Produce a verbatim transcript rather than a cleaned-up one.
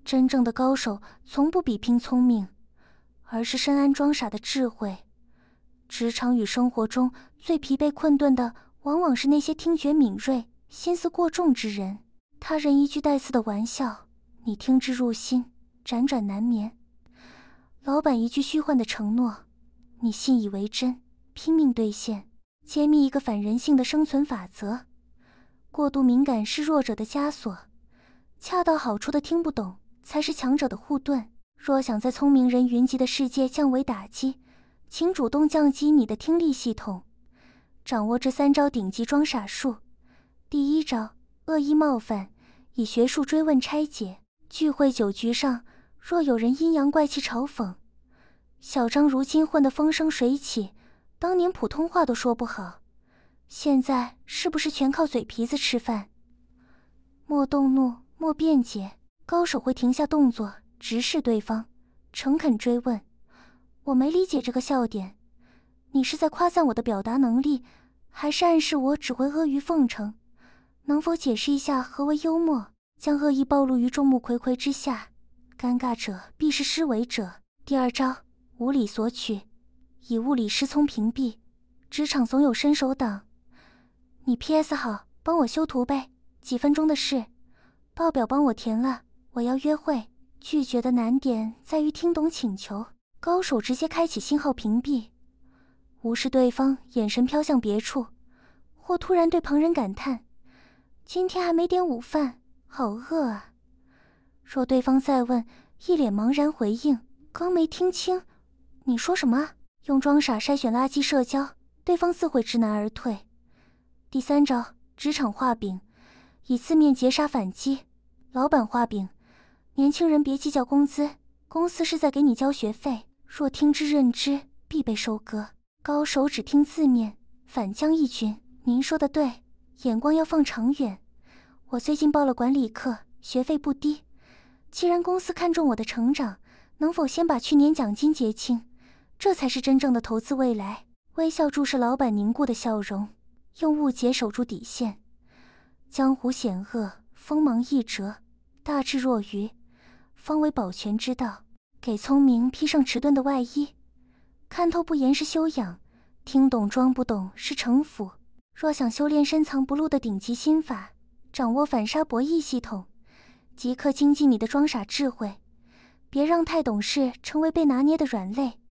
真正的高手从不比拼聪明，而是深谙装傻的智慧。职场与生活中最疲惫困顿的，往往是那些听觉敏锐、心思过重之人。他人一句带刺的玩笑，你听之入心，辗转难眠；老板一句虚幻的承诺，你信以为真，拼命兑现。揭秘一个反人性的生存法则：过度敏感是弱者的枷锁，恰到好处的听不懂才是强者的护盾。若想在聪明人云集的世界降维打击，请主动降级你的听力系统。掌握这三招顶级装傻术。第一招，恶意冒犯，以学术追问拆解。聚会酒局上，若有人阴阳怪气嘲讽，小张如今混得风生水起，当年普通话都说不好，现在是不是全靠嘴皮子吃饭？莫动怒，莫辩解，高手会停下动作，直视对方，诚恳追问：我没理解这个笑点，你是在夸赞我的表达能力，还是暗示我只会阿谀奉承？能否解释一下何为幽默？将恶意暴露于众目睽睽之下，尴尬者必是施为者。第二招，无理索取，以物理失聪屏蔽。职场总有伸手党，你 P S 好，帮我修图呗，几分钟的事。报表帮我填了，我要约会。拒绝的难点在于听懂请求，高手直接开启信号屏蔽，无视对方眼神飘向别处，或突然对旁人感叹：今天还没点午饭，好饿啊。若对方再问，一脸茫然回应：刚没听清，你说什么？用装傻筛选垃圾社交，对方自会知难而退。第三招，职场画饼，以字面截杀反击。老板画饼：年轻人别计较工资，公司是在给你交学费，若听之任之，必被收割。高手只听字面，反将一军。您说的对，眼光要放长远。我最近报了管理课，学费不低。既然公司看重我的成长，能否先把去年奖金结清？这才是真正的投资未来。微笑注视老板凝固的笑容，用误解守住底线。江湖险恶，锋芒易折，大智若愚，方为保全之道。给聪明披上迟钝的外衣，看透不言是修养，听懂装不懂是城府。若想修炼深藏不露的顶级心法，掌握反杀博弈系统，即刻精进你的装傻智慧，别让太懂事成为被拿捏的软肋。